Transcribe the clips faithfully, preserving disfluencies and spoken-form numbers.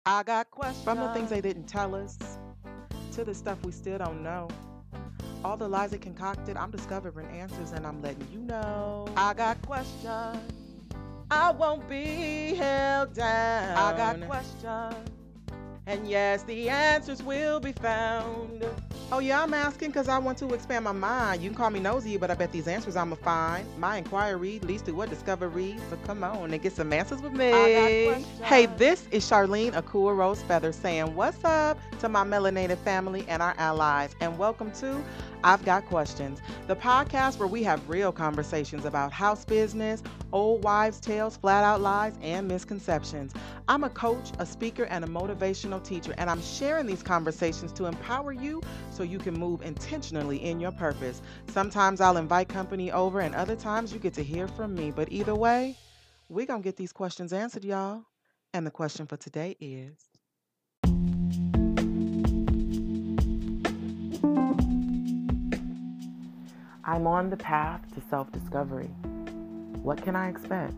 I got questions. From the things they didn't tell us to the stuff we still don't know. All the lies they concocted, I'm discovering answers and I'm letting you know. I got questions. I won't be held down. I got questions. And yes, the answers will be found. Oh yeah, I'm asking because I want to expand my mind. You can call me nosy, but I bet these answers I'ma find. My inquiry leads to what discovery. So come on and get some answers with me. I got questions. Hey, this is Charlene Akua Rose Feather saying what's up to my melanated family and our allies, and welcome to I've Got Questions, the podcast where we have real conversations about house business, old wives' tales, flat out lies, and misconceptions. I'm a coach, a speaker, and a motivational teacher, and I'm sharing these conversations to empower you so you can move intentionally in your purpose. Sometimes I'll invite company over, and other times you get to hear from me. But either way, we're going to get these questions answered, y'all. And the question for today is, I'm on the path to self-discovery. What can I expect?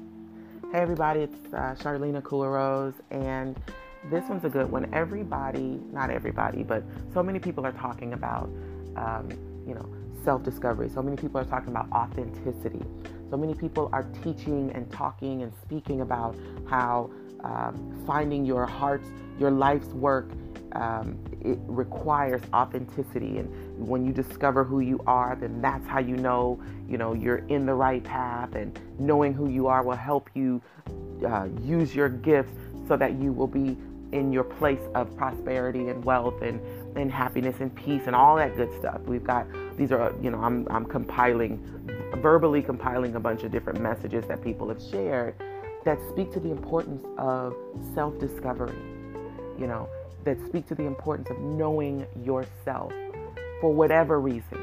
Hey everybody, it's uh, Charlene Akua Rose, and this one's a good one. Everybody, not everybody, but so many people are talking about, um, you know, self-discovery. So many people are talking about authenticity. So many people are teaching and talking and speaking about how um, finding your heart's, your life's work, um, it requires authenticity. And when you discover who you are, then that's how you know, you know, you're in the right path. And knowing who you are will help you uh, use your gifts so that you will be in your place of prosperity and wealth and, and happiness and peace and all that good stuff. We've got, these are, you know, I'm, I'm compiling, verbally compiling a bunch of different messages that people have shared that speak to the importance of self-discovery, you know, that speak to the importance of knowing yourself for whatever reason.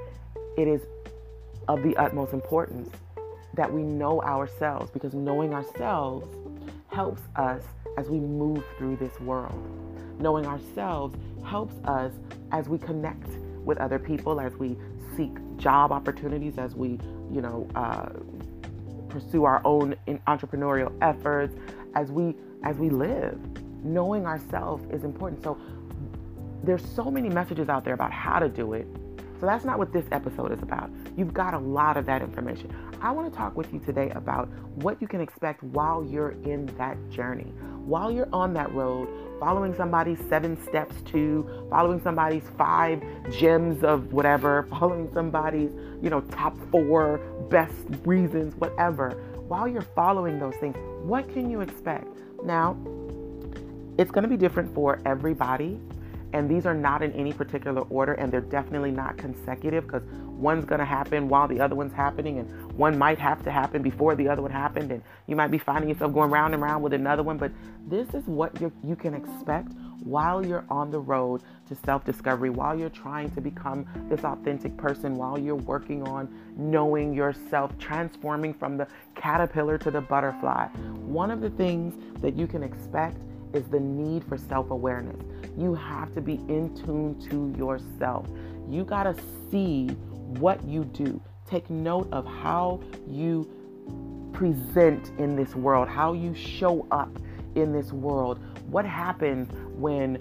It is of the utmost importance that we know ourselves, because knowing ourselves helps us as we move through this world. Knowing ourselves helps us as we connect with other people, as we seek job opportunities, as we, you know, uh, pursue our own entrepreneurial efforts, as we as we live. Knowing ourselves is important. So there's so many messages out there about how to do it. So that's not what this episode is about. You've got a lot of that information. I want to talk with you today about what you can expect while you're in that journey, while you're on that road, following somebody's seven steps to, following somebody's five gems of whatever, following somebody's, you know, top four best reasons, whatever. While you're following those things, what can you expect? Now, it's going to be different for everybody. And these are not in any particular order, and they're definitely not consecutive, because one's going to happen while the other one's happening, and one might have to happen before the other one happened, and you might be finding yourself going round and round with another one. But this is what you you can expect while you're on the road to self-discovery, while you're trying to become this authentic person, while you're working on knowing yourself, transforming from the caterpillar to the butterfly. One of the things that you can expect is the need for self-awareness. You have to be in tune to yourself. You got to see what you do. Take note of how you present in this world, how you show up in this world. What happens when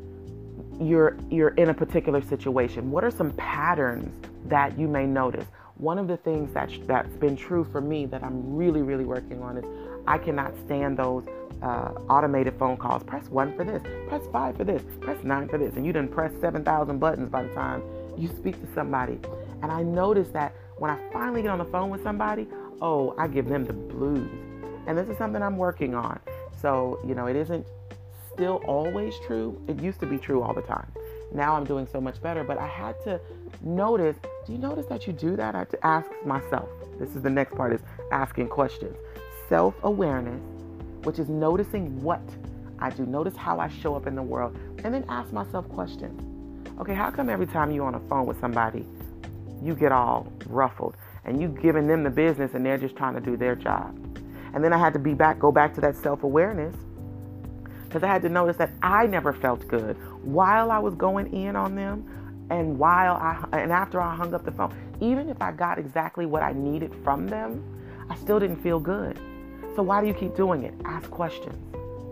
you're you're in a particular situation? What are some patterns that you may notice? One of the things that that's been true for me that I'm really, really working on is I cannot stand those uh, automated phone calls. Press one for this, press five for this, press nine for this, and you done press seven thousand buttons by the time you speak to somebody. And I notice that when I finally get on the phone with somebody, oh, I give them the blues. And this is something I'm working on. So, you know, it isn't still always true. It used to be true all the time. Now I'm doing so much better, but I had to notice, do you notice that you do that? I have to ask myself. This is the next part, is asking questions. Self-awareness, which is noticing what I do. Notice how I show up in the world, and then ask myself questions. Okay, how come every time you're on a phone with somebody, you get all ruffled and you giving them the business and they're just trying to do their job? And then I had to be back, go back to that self-awareness, because I had to notice that I never felt good while I was going in on them, and while I and after I hung up the phone. Even if I got exactly what I needed from them, I still didn't feel good. So why do you keep doing it? Ask questions.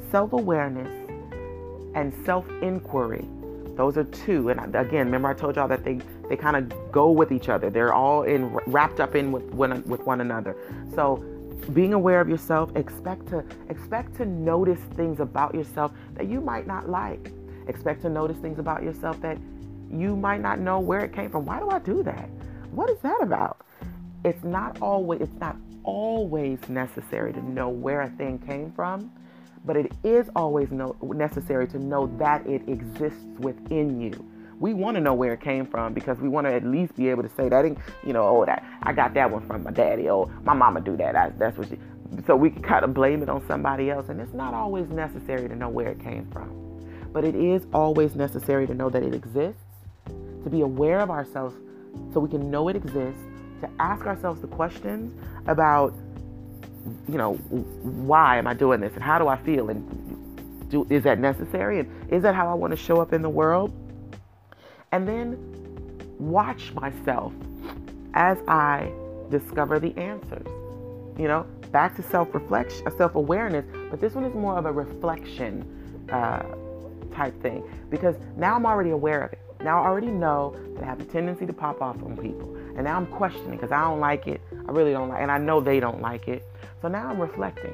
self-awareness and self-inquiry. Those are two. And again, remember I told y'all that they, they kind of go with each other. They're all in wrapped up in with one, with one another. So being aware of yourself, expect to expect to notice things about yourself that you might not like. Expect to notice things about yourself that you might not know where it came from. Why do I do that? What is that about? It's not always it's not always necessary to know where a thing came from, but it is always no, necessary to know that it exists within you. We want to know where it came from because we want to at least be able to say that, you know, oh, that I got that one from my daddy. Oh, my mama do that. I, that's what she. So we can kind of blame it on somebody else, and it's not always necessary to know where it came from, but it is always necessary to know that it exists, to be aware of ourselves, so we can know it exists, to ask ourselves the questions about, you know, why am I doing this, and how do I feel, and do is that necessary, and is that how I want to show up in the world? And then watch myself as I discover the answers. You know, back to self-reflection, self-awareness, but this one is more of a reflection uh, type thing, because now I'm already aware of it. Now I already know that I have a tendency to pop off on people, and now I'm questioning because I don't like it. I really don't like it, and I know they don't like it. So now I'm reflecting.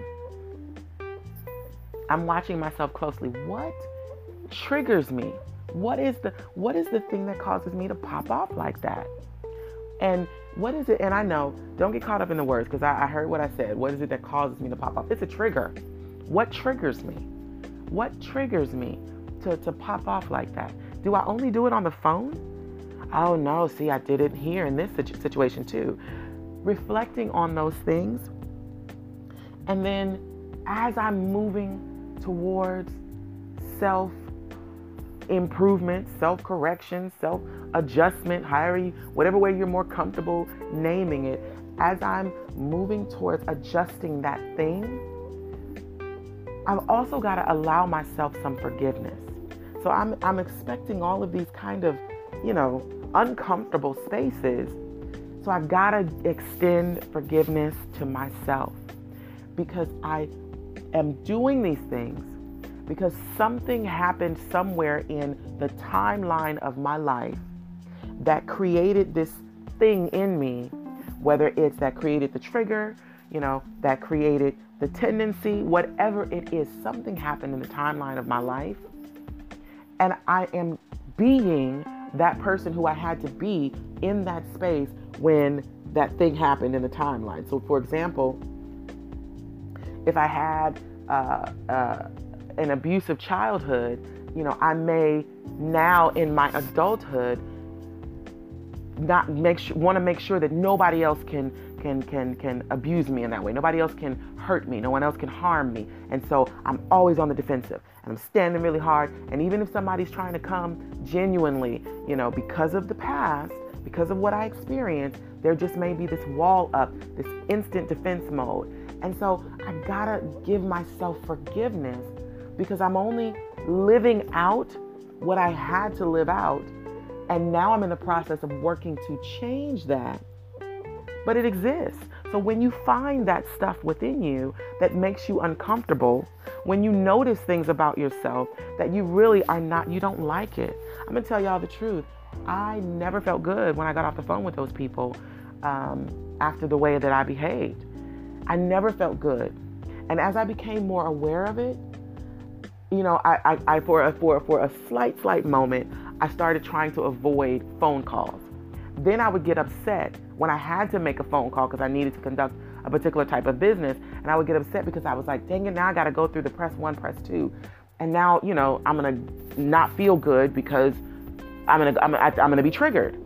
I'm watching myself closely. What triggers me? What is the what is the thing that causes me to pop off like that? And what is it? And I know, don't get caught up in the words, because I, I heard what I said. What is it that causes me to pop off? It's a trigger. What triggers me? What triggers me to, to pop off like that? Do I only do it on the phone? Oh no, see, I did it here in this situation too. Reflecting on those things. And then as I'm moving towards self improvement, self-correction, self-adjustment, however you, whatever way you're more comfortable naming it, as I'm moving towards adjusting that thing, I've also got to allow myself some forgiveness. So I'm I'm expecting all of these kind of, you know, uncomfortable spaces. So I've got to extend forgiveness to myself, because I am doing these things because something happened somewhere in the timeline of my life that created this thing in me, whether it's that created the trigger, you know, that created the tendency, whatever it is, something happened in the timeline of my life. And I am being that person who I had to be in that space when that thing happened in the timeline. So for example, if I had uh, uh, an abusive childhood, you know, I may now in my adulthood not make sure, want to make sure that nobody else can can can can abuse me in that way. Nobody else can hurt me. No one else can harm me. And so I'm always on the defensive, and I'm standing really hard. And even if somebody's trying to come genuinely, you know, because of the past, because of what I experienced, there just may be this wall up, this instant defense mode. And so I gotta give myself forgiveness, because I'm only living out what I had to live out. And now I'm in the process of working to change that. But it exists. So when you find that stuff within you that makes you uncomfortable, when you notice things about yourself that you really are not, you don't like it. I'm gonna tell y'all the truth. I never felt good when I got off the phone with those people um, after the way that I behaved. I never felt good. And as I became more aware of it, you know, I, I, I for a, for for a slight, slight moment, I started trying to avoid phone calls. Then I would get upset when I had to make a phone call because I needed to conduct a particular type of business, and I would get upset because I was like, dang it, now I got to go through the press one, press two, and now, you know, I'm gonna not feel good because I'm gonna I'm, I'm gonna be triggered.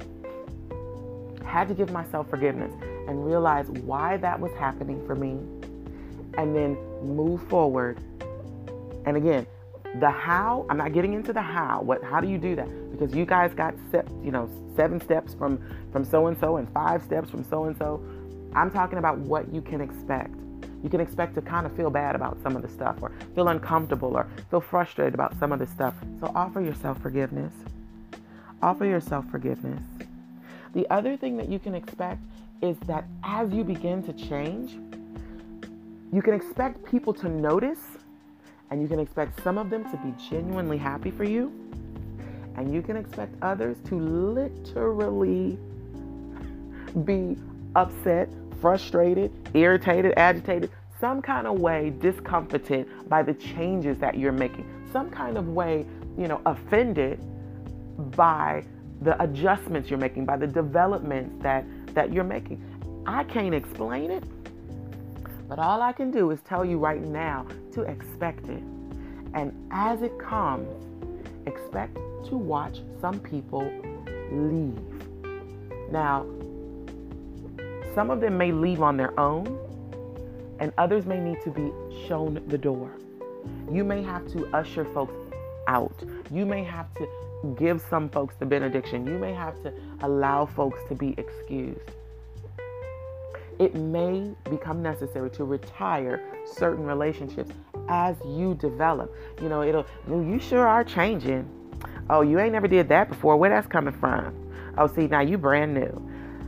Had to give myself forgiveness and realize why that was happening for me, and then move forward. And again, the how, I'm not getting into the how. What? How do you do that? Because you guys got set, you know, seven steps from from so and so and five steps from so and so. I'm talking about what you can expect. You can expect to kind of feel bad about some of the stuff, or feel uncomfortable, or feel frustrated about some of the stuff. So offer yourself forgiveness. Offer yourself forgiveness. The other thing that you can expect is that as you begin to change, you can expect people to notice And you can expect some of them to be genuinely happy for you. And you can expect others to literally be upset, frustrated, irritated, agitated, some kind of way discomforted by the changes that you're making, some kind of way, you know, offended by the adjustments you're making, by the developments that, that you're making. I can't explain it, but all I can do is tell you right now to expect it. And as it comes, expect to watch some people leave. Now, some of them may leave on their own, and others may need to be shown the door. You may have to usher folks out. You may have to give some folks the benediction. You may have to allow folks to be excused. It may become necessary to retire certain relationships as you develop. You know, it'll, you sure are changing. Oh, you ain't never did that before. Where that's coming from? Oh, see, now you brand new.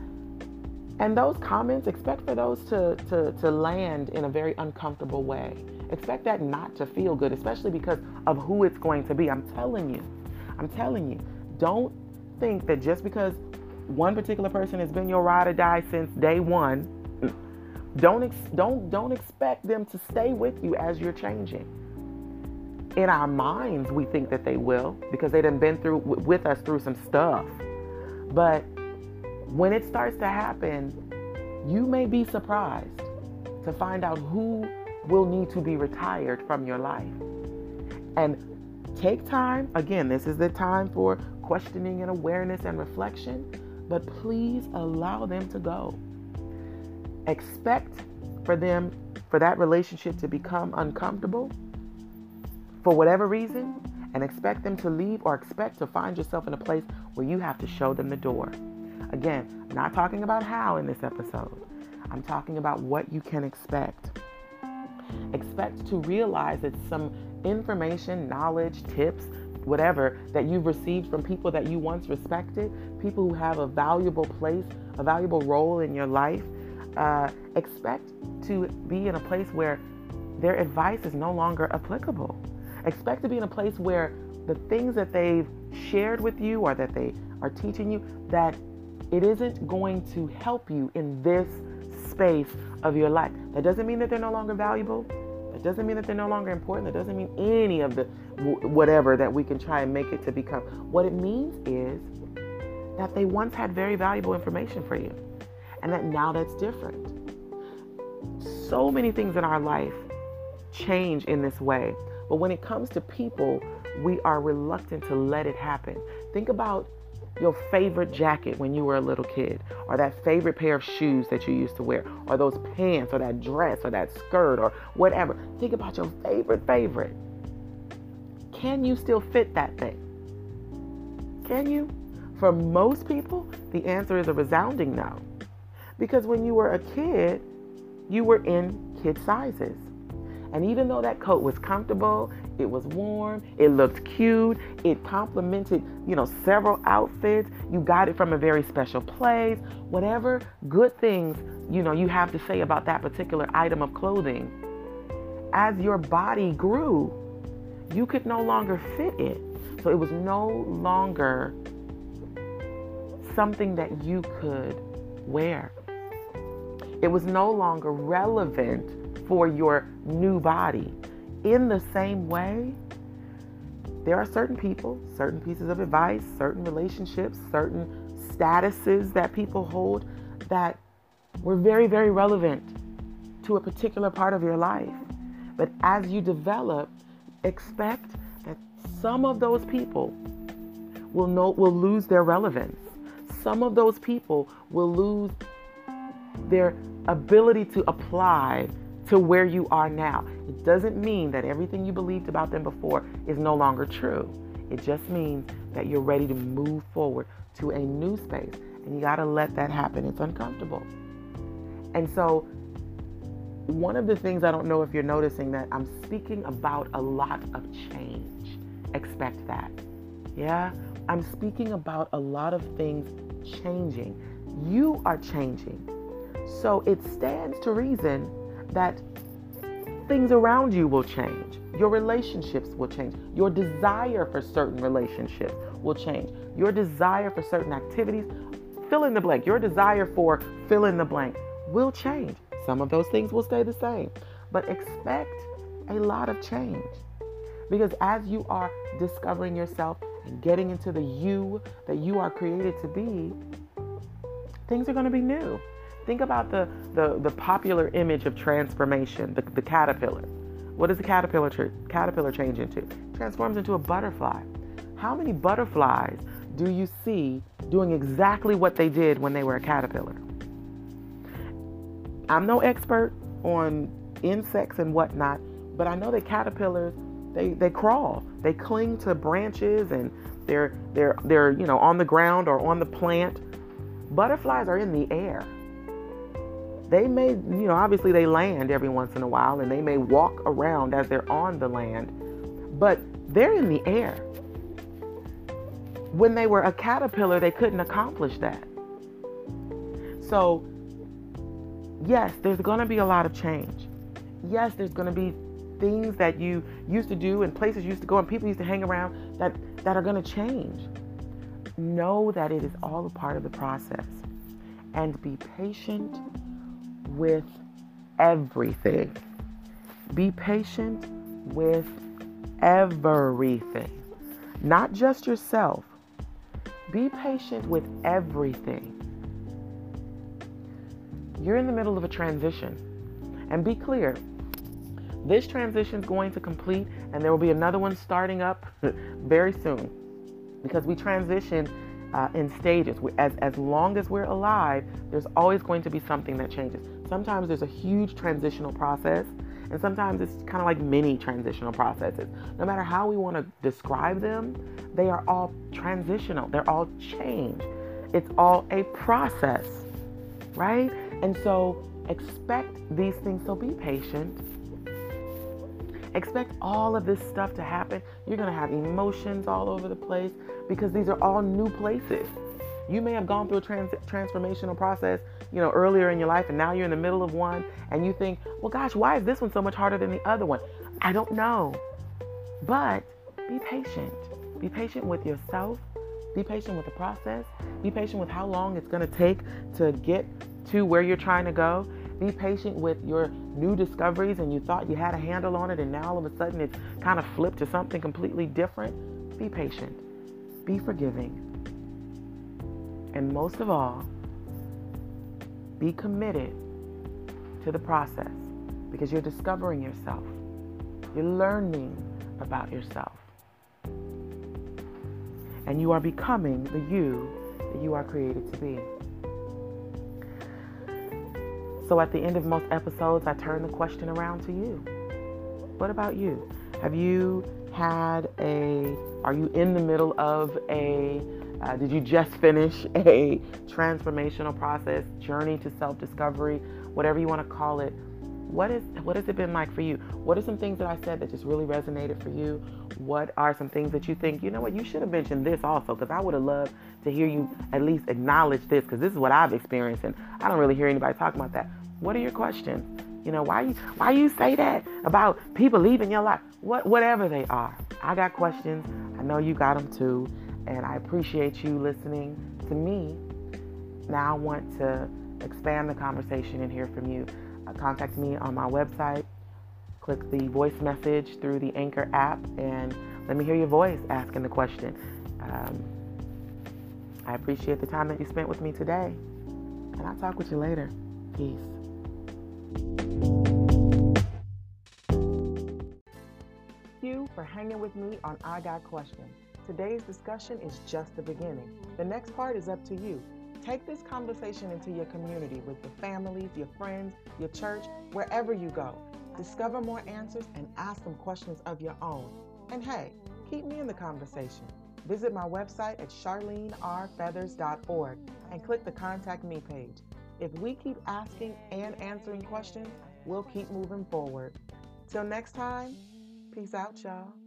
And those comments, expect for those to, to, to land in a very uncomfortable way. Expect that not to feel good, especially because of who it's going to be. I'm telling you, I'm telling you, don't think that just because one particular person has been your ride or die since day one, don't, ex- don't, don't expect them to stay with you as you're changing. In our minds, we think that they will because they done been through w- with us through some stuff. But when it starts to happen, you may be surprised to find out who will need to be retired from your life. And take time. Again, this is the time for questioning and awareness and reflection, but please allow them to go. Expect for them, for that relationship to become uncomfortable for whatever reason, and expect them to leave, or expect to find yourself in a place where you have to show them the door. Again, I'm not talking about how in this episode. I'm talking about what you can expect. Expect to realize that some information, knowledge, tips, whatever that you've received from people that you once respected, people who have a valuable place, a valuable role in your life, uh, expect to be in a place where their advice is no longer applicable. Expect to be in a place where the things that they've shared with you or that they are teaching you, that it isn't going to help you in this space of your life. That doesn't mean that they're no longer valuable. That doesn't mean that they're no longer important. That doesn't mean any of the w- whatever that we can try and make it to become. What it means is that they once had very valuable information for you, and that now that's different. So many things in our life change in this way. But when it comes to people, we are reluctant to let it happen. Think about your favorite jacket when you were a little kid, or that favorite pair of shoes that you used to wear, or those pants, or that dress, or that skirt, or whatever. Think about your favorite favorite. Can you still fit that thing? Can you? For most people, the answer is a resounding no. Because when you were a kid, you were in kid sizes. And even though that coat was comfortable, it was warm, it looked cute, it complemented, you know, several outfits, you got it from a very special place, whatever good things, you know, you have to say about that particular item of clothing, as your body grew, you could no longer fit it. So it was no longer something that you could wear. It was no longer relevant for your new body. In the same way, there are certain people, certain pieces of advice, certain relationships, certain statuses that people hold that were very, very relevant to a particular part of your life. But as you develop, expect that some of those people will know, will lose their relevance. Some of those people will lose their ability to apply to where you are now. It doesn't mean that everything you believed about them before is no longer true. It just means that you're ready to move forward to a new space, and you got to let that happen. It's uncomfortable. And so one of the things, I don't know if you're noticing, that I'm speaking about a lot of change. Expect that. Yeah? I'm speaking about a lot of things changing. You are changing. So it stands to reason that things around you will change. Your relationships will change. Your desire for certain relationships will change. Your desire for certain activities, fill in the blank. Your desire for fill in the blank will change. Some of those things will stay the same, but expect a lot of change. Because as you are discovering yourself and getting into the you that you are created to be, things are going to be new. Think about the, the, the popular image of transformation, the, the caterpillar. What does the caterpillar, caterpillar change into? Transforms into a butterfly. How many butterflies do you see doing exactly what they did when they were a caterpillar? I'm no expert on insects and whatnot, but I know that caterpillars, they, they crawl. They cling to branches and they're, they're, they're, you know, on the ground or on the plant. Butterflies are in the air. They may, you know, obviously they land every once in a while and they may walk around as they're on the land, but they're in the air. When they were a caterpillar, they couldn't accomplish that. So, yes, there's going to be a lot of change. Yes, there's going to be things that you used to do and places you used to go and people used to hang around that, that are going to change. Know that it is all a part of the process and be patient with everything. Be patient with everything. Not just yourself. Be patient with everything. You're in the middle of a transition. And be clear, this transition is going to complete and there will be another one starting up very soon. Because we transition uh, in stages. We, as, as long as we're alive, there's always going to be something that changes. Sometimes there's a huge transitional process, and sometimes it's kind of like mini transitional processes. No matter how we want to describe them, they are all transitional. They're all change. It's all a process, right? And so expect these things. So be patient. Expect all of this stuff to happen. You're going to have emotions all over the place because these are all new places. You may have gone through a trans- transformational process, you know, earlier in your life, and now you're in the middle of one, and you think, well, gosh, why is this one so much harder than the other one? I don't know. But be patient. Be patient with yourself. Be patient with the process. Be patient with how long it's going to take to get to where you're trying to go. Be patient with your new discoveries, and you thought you had a handle on it, and now all of a sudden it's kind of flipped to something completely different. Be patient. Be forgiving. And most of all, be committed to the process because you're discovering yourself. You're learning about yourself. And you are becoming the you that you are created to be. So at the end of most episodes, I turn the question around to you. What about you? Have you had a, are you in the middle of a, Uh, did you just finish a transformational process, journey to self-discovery, whatever you want to call it? What is what has it been like for you? What are some things that I said that just really resonated for you? What are some things that you think, you know what, you should have mentioned this also, because I would have loved to hear you at least acknowledge this, because this is what I've experienced, and I don't really hear anybody talking about that. What are your questions? You know, why you why you say that about people leaving your life? What whatever they are. I got questions. I know you got them too. And I appreciate you listening to me. Now I want to expand the conversation and hear from you. Uh, contact me on my website. Click the voice message through the Anchor app and let me hear your voice asking the question. Um, I appreciate the time that you spent with me today. And I'll talk with you later. Peace. Thank you for hanging with me on I Got Questions. Today's discussion is just the beginning. The next part is up to you. Take this conversation into your community with your families, your friends, your church, wherever you go. Discover more answers and ask some questions of your own. And hey, keep me in the conversation. Visit my website at charlene r feathers dot org and click the Contact Me page. If we keep asking and answering questions, we'll keep moving forward. Till next time, peace out, y'all.